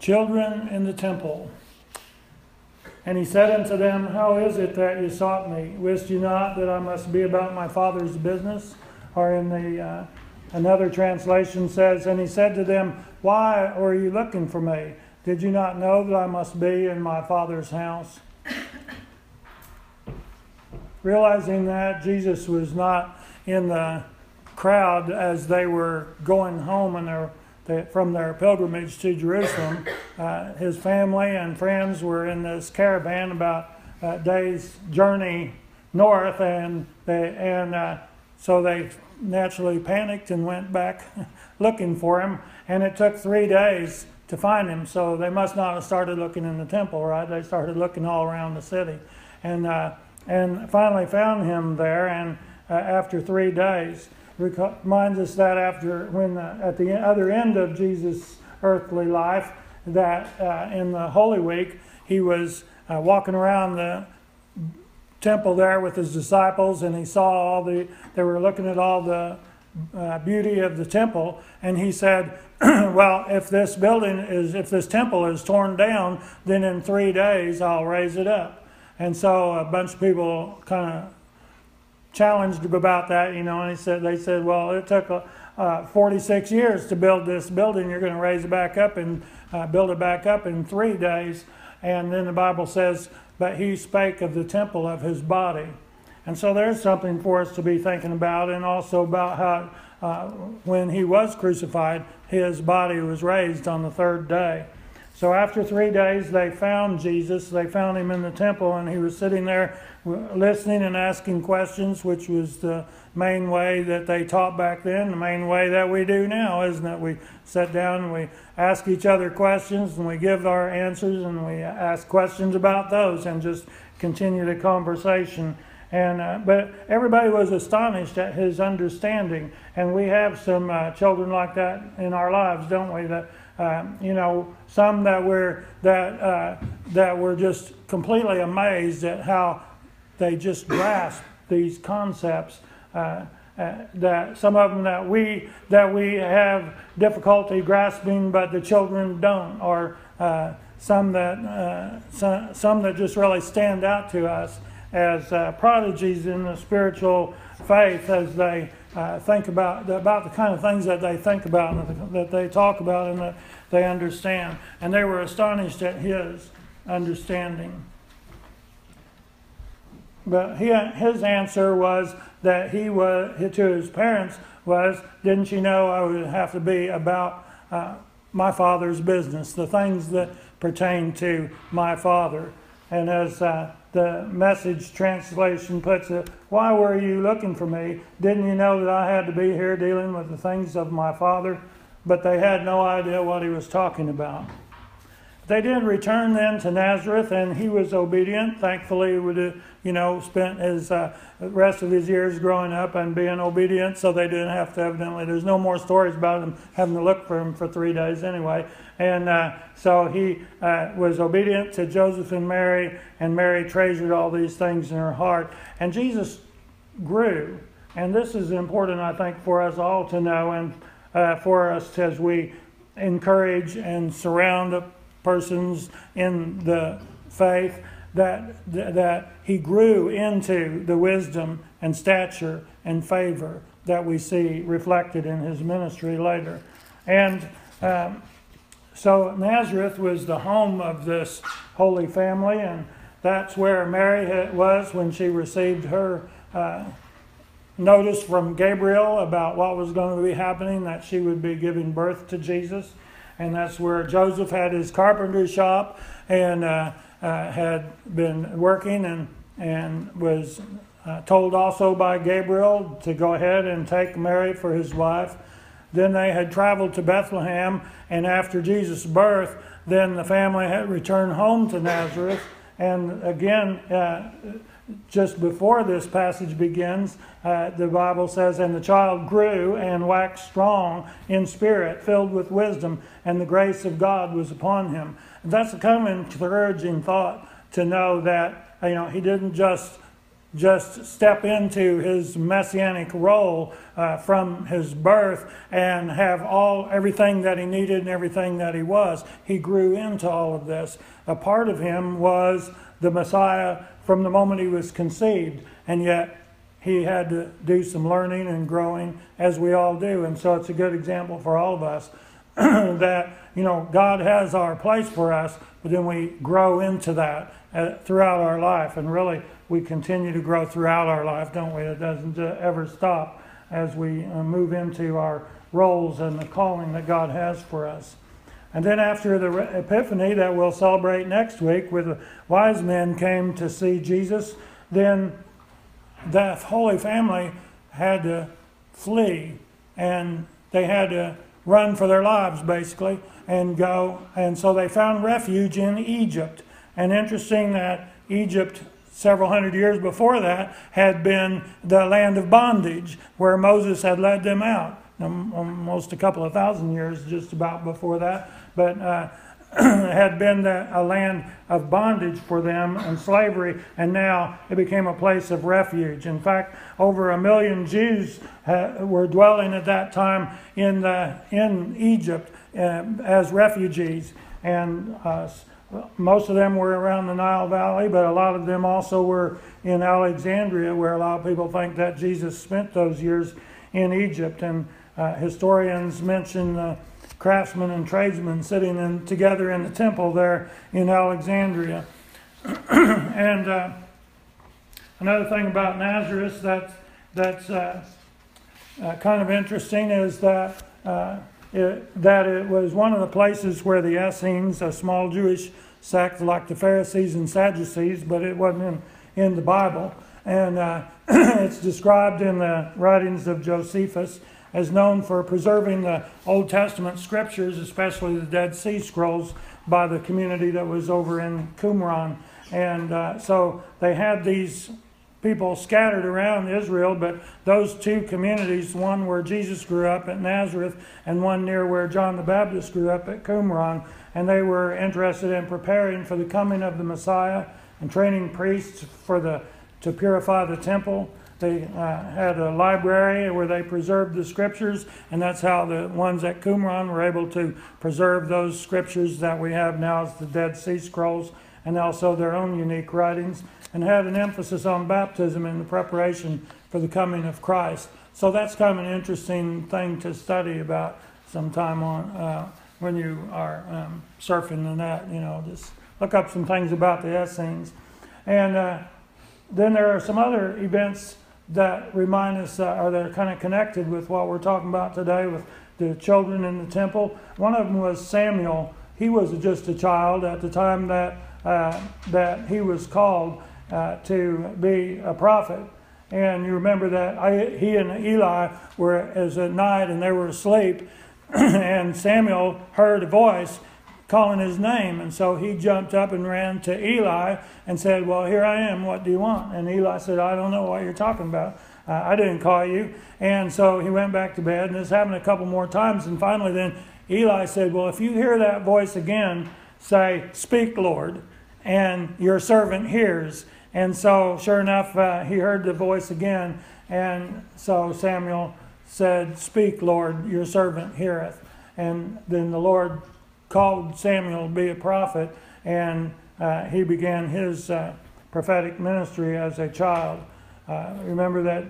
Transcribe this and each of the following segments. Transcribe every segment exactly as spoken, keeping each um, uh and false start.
children in the temple. And he said unto them, How is it that you sought me? Wist you not that I must be about my Father's business? Or in the uh, another translation says, And he said to them, Why were you looking for me? Did you not know that I must be in my Father's house? Realizing that Jesus was not in the crowd as they were going home and their from their pilgrimage to Jerusalem, uh, his family and friends were in this caravan about a day's journey north, and they and uh, so they naturally panicked and went back looking for him. And it took three days to find him. So they must not have started looking in the temple, right? They started looking all around the city, and uh, and finally found him there. And uh, after three days. Reminds us that after when uh, at the other end of Jesus' earthly life, that uh, in the Holy Week he was uh, walking around the temple there with his disciples, and he saw all the they were looking at all the uh, beauty of the temple, and he said, "Well, if this building is if this temple is torn down, then in three days I'll raise it up." And so a bunch of people kind of challenged about that, you know, and he said, they said, well, it took uh, forty-six years to build this building. You're going to raise it back up and uh, build it back up in three days. And then the Bible says, but he spake of the temple of his body. And so there's something for us to be thinking about, and also about how uh, when he was crucified, his body was raised on the third day. So after three days, they found Jesus. They found him in the temple, and he was sitting there listening and asking questions, which was the main way that they taught back then, the main way that we do now, isn't it? We sit down and we ask each other questions, and we give our answers, and we ask questions about those, and just continue the conversation. And uh, but everybody was astonished at his understanding, and we have some uh, children like that in our lives, don't we? That uh, you know, some that we're that uh, that we're just completely amazed at how they just grasp these concepts. Uh, uh, that some of them that we that we have difficulty grasping, but the children don't, or uh, some that uh, some, some that just really stand out to us as uh, prodigies in the spiritual faith, as they uh, think about about the kind of things that they think about and that they talk about and that they understand. And they were astonished at his understanding. But he, his answer was that he was to his parents was, "Didn't you know I would have to be about uh, my Father's business, the things that pertain to my Father?" And as uh, the Message translation puts it, "Why were you looking for me? Didn't you know that I had to be here dealing with the things of my Father?" But they had no idea what he was talking about. They did return then to Nazareth, and he was obedient. Thankfully, he would have, you know, spent his uh, rest of his years growing up and being obedient, so they didn't have to evidently. There's no more stories about him having to look for him for three days anyway. And uh, so he uh, was obedient to Joseph and Mary, and Mary treasured all these things in her heart. And Jesus grew, and this is important, I think, for us all to know, and uh, for us to, as we encourage and surround persons in the faith, that that he grew into the wisdom and stature and favor that we see reflected in his ministry later. And um, so Nazareth was the home of this Holy Family, and that's where Mary was when she received her uh, notice from Gabriel about what was going to be happening, that she would be giving birth to Jesus. And that's where Joseph had his carpentry shop, and uh, uh, had been working, and and was uh, told also by Gabriel to go ahead and take Mary for his wife. Then they had traveled to Bethlehem, and after Jesus' birth, then the family had returned home to Nazareth. And again, uh, just before this passage begins, uh, the Bible says, "And the child grew and waxed strong in spirit, filled with wisdom, and the grace of God was upon him." And that's a kind of encouraging thought, to know that, you know, he didn't just just step into his messianic role uh, from his birth and have all everything that he needed and everything that he was. He grew into all of this. A part of him was the Messiah from the moment he was conceived, and yet he had to do some learning and growing, as we all do. And so it's a good example for all of us that, you know, God has our place for us, but then we grow into that uh, throughout our life. And really, we continue to grow throughout our life, don't we? It doesn't uh, ever stop as we uh, move into our roles and the calling that God has for us. And then after the Epiphany that we'll celebrate next week, where the wise men came to see Jesus, then the Holy Family had to flee, and they had to run for their lives, basically, and go. And so they found refuge in Egypt. And interesting that Egypt, several hundred years before that, had been the land of bondage, where Moses had led them out. Almost a couple of thousand years just about before that. But uh, had been the, a land of bondage for them and slavery, and now it became a place of refuge. In fact, over a million Jews uh, were dwelling at that time in the, in Egypt uh, as refugees, and uh, most of them were around the Nile Valley, but a lot of them also were in Alexandria, where a lot of people think that Jesus spent those years in Egypt. And uh, historians mention uh, craftsmen and tradesmen sitting in, together in the temple there in Alexandria. And uh, another thing about Nazareth that, that's uh, uh, kind of interesting is that, uh, it, that it was one of the places where the Essenes, a small Jewish sect like the Pharisees and Sadducees, but it wasn't in, in the Bible. And uh, it's described in the writings of Josephus as known for preserving the Old Testament scriptures, especially the Dead Sea Scrolls, by the community that was over in Qumran. And uh, so they had these people scattered around Israel, but those two communities, one where Jesus grew up at Nazareth and one near where John the Baptist grew up at Qumran, and they were interested in preparing for the coming of the Messiah and training priests for the to purify the temple. They uh, had a library where they preserved the scriptures, and that's how the ones at Qumran were able to preserve those scriptures that we have now as the Dead Sea Scrolls, and also their own unique writings, and had an emphasis on baptism in the preparation for the coming of Christ. So that's kind of an interesting thing to study about sometime on uh, when you are um, surfing the net. You know, just look up some things about the Essenes. And uh, then there are some other events that remind us, uh, or that are kind of connected with what we're talking about today with the children in the temple. One of them was Samuel. He was just a child at the time that uh, that he was called uh, to be a prophet. And you remember that I, he and Eli were as at night and they were asleep, and Samuel heard a voice calling his name, and so he jumped up and ran to Eli and said, "Well, here I am, what do you want?" And Eli said, "I don't know what you're talking about. Uh, I didn't call you." And so he went back to bed, and this happened a couple more times, and finally then Eli said, "Well, if you hear that voice again, say, 'Speak, Lord,' and your servant hears." And so sure enough, uh, he heard the voice again, and so Samuel said, "Speak, Lord, your servant heareth." And then the Lord called Samuel to be a prophet, and uh, he began his uh, prophetic ministry as a child. Uh, remember that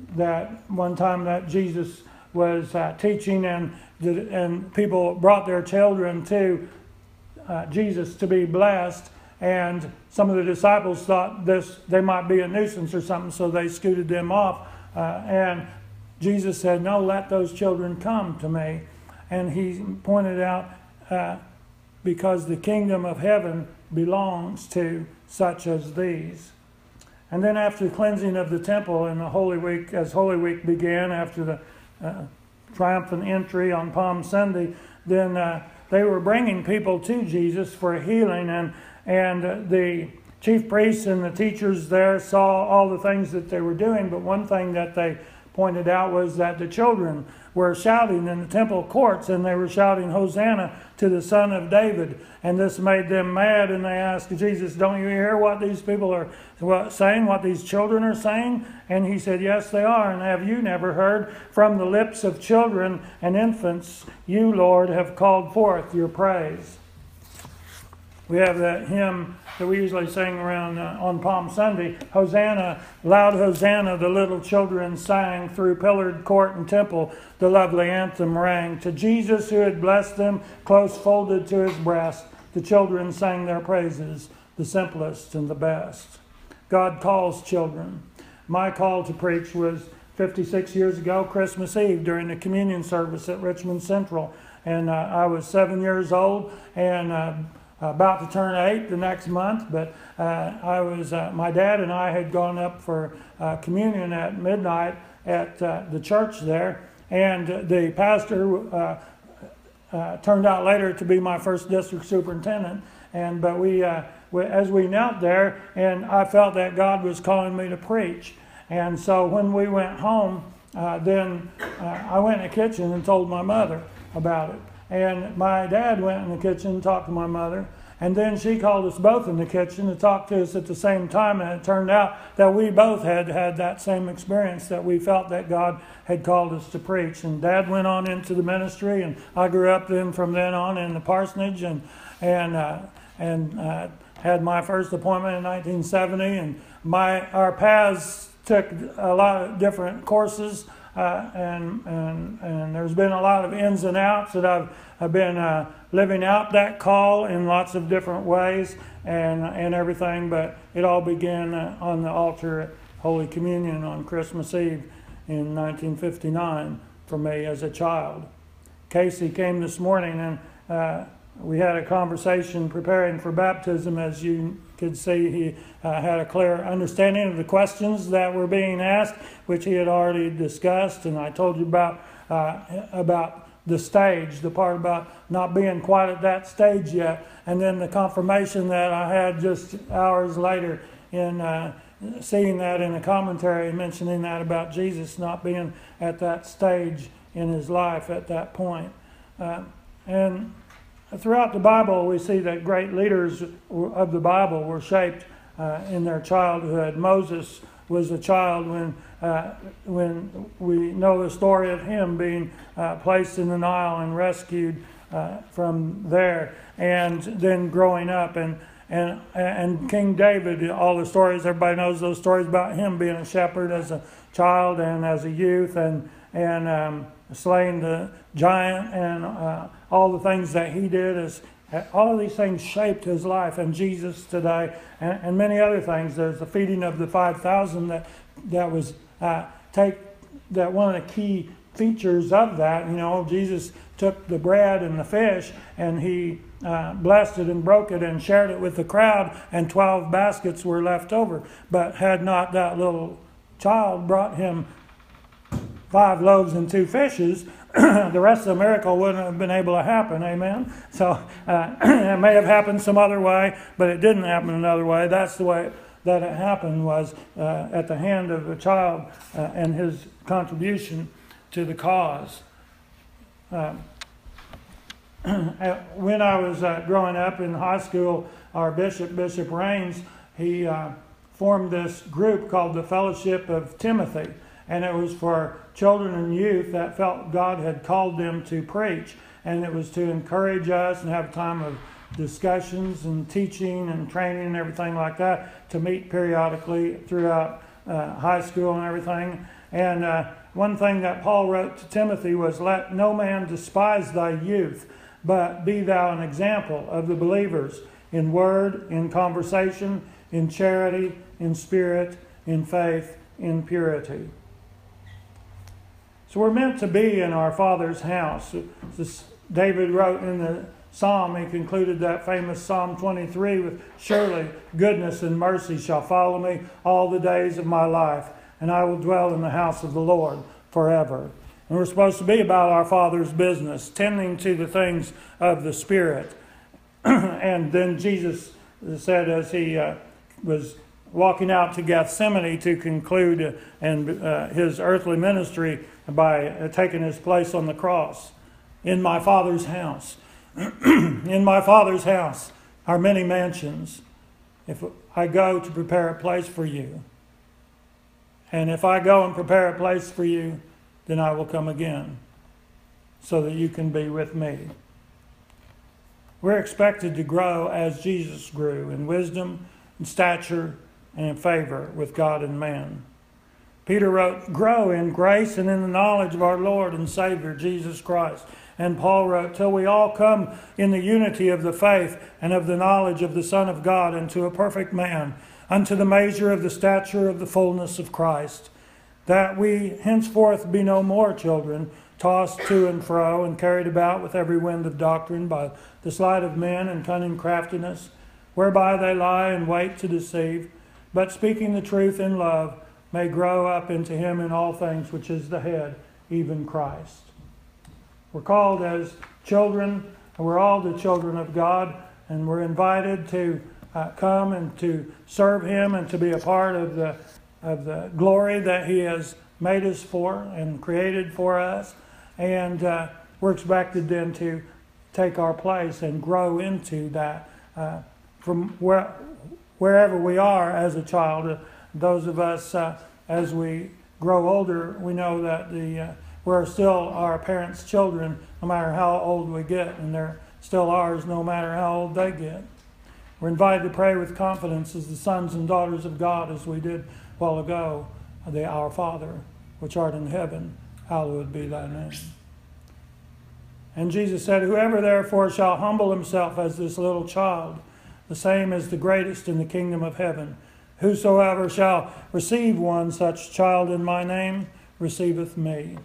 that one time that Jesus was uh, teaching, and and people brought their children to uh, Jesus to be blessed, and some of the disciples thought this they might be a nuisance or something, so they scooted them off. Uh, and Jesus said, "No, let those children come to me." And he pointed out, uh, because the kingdom of heaven belongs to such as these. And then after the cleansing of the temple in the Holy Week, as Holy Week began, after the uh, triumphant entry on Palm Sunday, then uh, they were bringing people to Jesus for healing, and and uh, the chief priests and the teachers there saw all the things that they were doing, but one thing that they pointed out was that the children were shouting in the temple courts, and they were shouting, Hosanna to the Son of David. And this made them mad, and they asked Jesus, don't you hear what these people are saying, what these children are saying? And he said, yes, they are. And have you never heard from the lips of children and infants, you, Lord, have called forth your praise? We have that hymn that we usually sing around uh, on Palm Sunday. Hosanna, loud Hosanna, the little children sang. Through pillared court and temple, the lovely anthem rang. To Jesus who had blessed them, close folded to his breast, the children sang their praises, the simplest and the best. God calls children. My call to preach was fifty-six years ago, Christmas Eve, during the communion service at Richmond Central. And uh, I was seven years old, and uh, about to turn eight the next month, but uh, I was uh, my dad and I had gone up for uh, communion at midnight at uh, the church there, and the pastor uh, uh, turned out later to be my first district superintendent. And but we, uh, we, as we knelt there, and I felt that God was calling me to preach. And so when we went home, uh, then uh, I went in the kitchen and told my mother about it. And my dad went in the kitchen and talked to my mother. And then she called us both in the kitchen to talk to us at the same time. And it turned out that we both had had that same experience, that we felt that God had called us to preach. And Dad went on into the ministry, and I grew up then from then on in the parsonage, and and uh, and uh, had my first appointment in nineteen seventy. And my our paths took a lot of different courses. Uh, and, and and there's been a lot of ins and outs that I've, I've been uh, living out that call in lots of different ways and and everything, but it all began uh, on the altar at Holy Communion on Christmas Eve in nineteen fifty-nine for me as a child. Casey came this morning, and uh, we had a conversation preparing for baptism. As you could see, he uh, had a clear understanding of the questions that were being asked, which he had already discussed. And I told you about uh, about the stage, the part about not being quite at that stage yet, and then the confirmation that I had just hours later in uh, seeing that in a commentary, mentioning that about Jesus not being at that stage in his life at that point. Uh, and Throughout the Bible, we see that great leaders of the Bible were shaped uh, in their childhood. Moses was a child when uh, when we know the story of him being uh, placed in the Nile and rescued uh, from there, and then growing up. And, and, and King David, all the stories, everybody knows those stories about him being a shepherd as a child and as a youth, and, and um, slaying the giant, and uh, all the things that he did. Is all of these things shaped his life, and Jesus today, and, and many other things. There's the feeding of the five thousand that that was uh, take that one of the key features of that. You know, Jesus took the bread and the fish, and he uh, blessed it and broke it and shared it with the crowd, and twelve baskets were left over. But had not that little child brought him five loaves and two fishes, the rest of the miracle wouldn't have been able to happen. Amen? So uh, it may have happened some other way, but it didn't happen another way. That's the way that it happened, was uh, at the hand of a child uh, and his contribution to the cause. Uh, when I was uh, growing up in high school, our bishop, Bishop Raines, he uh, formed this group called the Fellowship of Timothy. And it was for children and youth that felt God had called them to preach. And it was to encourage us and have a time of discussions and teaching and training and everything like that, to meet periodically throughout uh, high school and everything. And uh, one thing that Paul wrote to Timothy was, let no man despise thy youth, but be thou an example of the believers in word, in conversation, in charity, in spirit, in faith, in purity. So we're meant to be in our Father's house. This, David wrote in the Psalm, he concluded that famous Psalm twenty-three with, surely goodness and mercy shall follow me all the days of my life, and I will dwell in the house of the Lord forever. And we're supposed to be about our Father's business, tending to the things of the Spirit. And then Jesus said, as he uh, was walking out to Gethsemane to conclude and uh, his earthly ministry by uh, taking his place on the cross. In my Father's house, in my Father's house are many mansions. If I go to prepare a place for you, and if I go and prepare a place for you, then I will come again, so that you can be with me. We're expected to grow as Jesus grew, in wisdom, in stature, and in favor with God and man. Peter wrote, grow in grace and in the knowledge of our Lord and Savior, Jesus Christ. And Paul wrote, till we all come in the unity of the faith and of the knowledge of the Son of God, unto a perfect man, unto the measure of the stature of the fullness of Christ, that we henceforth be no more children, tossed to and fro and carried about with every wind of doctrine by the sleight of men and cunning craftiness, whereby they lie in wait to deceive, but speaking the truth in love, may grow up into him in all things, which is the head, even Christ. We're called as children, and we're all the children of God, and we're invited to uh, come and to serve him and to be a part of the of the glory that he has made us for and created for us. And uh, we're expected then to take our place and grow into that uh, from where, wherever we are as a child. Uh, those of us, uh, as we grow older, we know that the uh, we're still our parents' children, no matter how old we get, and they're still ours no matter how old they get. We're invited to pray with confidence as the sons and daughters of God, as we did a while ago, the Our Father, which art in heaven, hallowed be thy name. And Jesus said, whoever therefore shall humble himself as this little child, the same is the greatest in the kingdom of heaven. Whosoever shall receive one such child in my name, receiveth me.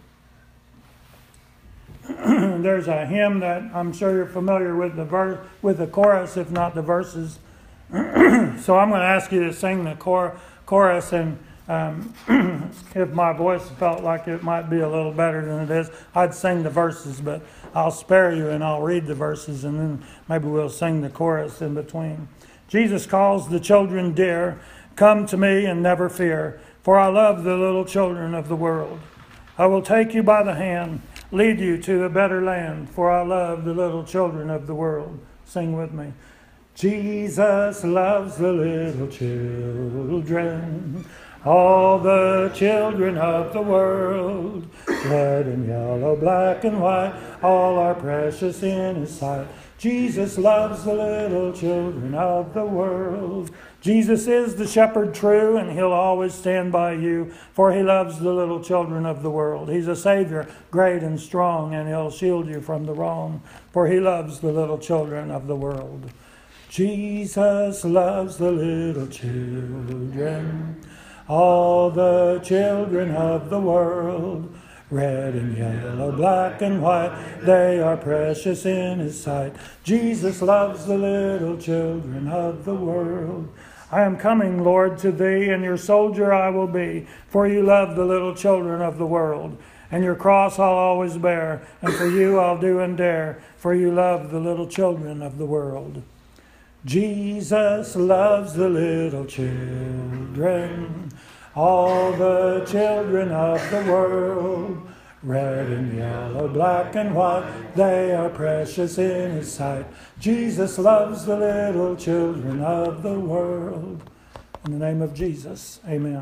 There's a hymn that I'm sure you're familiar with the verse, with the chorus, if not the verses. So I'm going to ask you to sing the cor- chorus, and um, if my voice felt like it might be a little better than it is, I'd sing the verses, but I'll spare you and I'll read the verses, and then maybe we'll sing the chorus in between. Jesus calls the children dear. Come to me and never fear, for I love the little children of the world. I will take you by the hand, lead you to a better land, for I love the little children of the world. Sing with me. Jesus loves the little children, all the children of the world. Red and yellow, black and white, all are precious in his sight. Jesus loves the little children of the world. Jesus is the shepherd true, and he'll always stand by you, for he loves the little children of the world. He's a Savior, great and strong, and he'll shield you from the wrong, for he loves the little children of the world. Jesus loves the little children, all the children of the world. Red and yellow, black and white, they are precious in his sight. Jesus loves the little children of the world. I am coming, Lord, to thee, and your soldier I will be, for you love the little children of the world. And your cross I'll always bear, and for you I'll do and dare, for you love the little children of the world. Jesus loves the little children, all the children of the world. Red and yellow, black and white, they are precious in his sight. Jesus loves the little children of the world. In the name of Jesus, amen.